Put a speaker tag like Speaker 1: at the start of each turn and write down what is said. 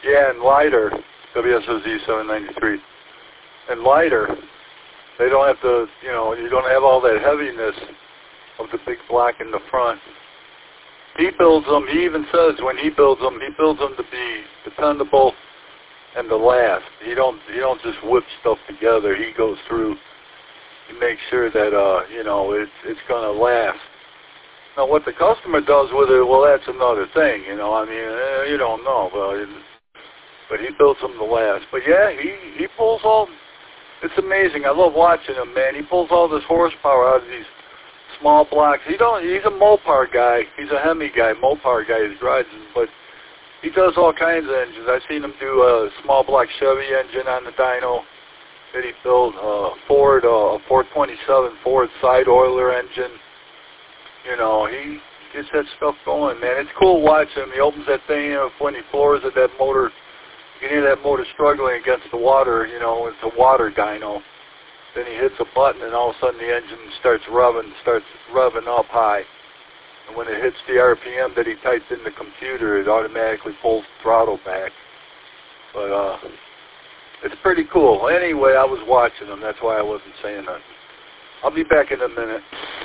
Speaker 1: Yeah, and lighter, WSOZ 793. And lighter, they don't have to, you know, you don't have all that heaviness of the big block in the front. He builds them, he even says when he builds them to be dependable and to last. You don't just whip stuff together. He goes through, he makes sure that, you know, it's going to last. Now, what the customer does with it, well, that's another thing, you know. I mean, you don't know, but he builds them to last. But yeah, he pulls all. It's amazing. I love watching him, man. He pulls all this horsepower out of these small blocks. He's a Mopar guy. He's a Hemi guy, Mopar guy. He drives them, but he does all kinds of engines. I've seen him do a small block Chevy engine on the dyno that he built. A 427 Ford side oiler engine. You know, he gets that stuff going, man. It's cool watching him. He opens that thing up when he floors it, that motor. You can hear that motor struggling against the water, you know, it's a water dyno. Then he hits a button and all of a sudden the engine starts revving up high. And when it hits the RPM that he typed in the computer, it automatically pulls the throttle back. But it's pretty cool. Anyway, I was watching him. That's why I wasn't saying nothing. I'll be back in a minute.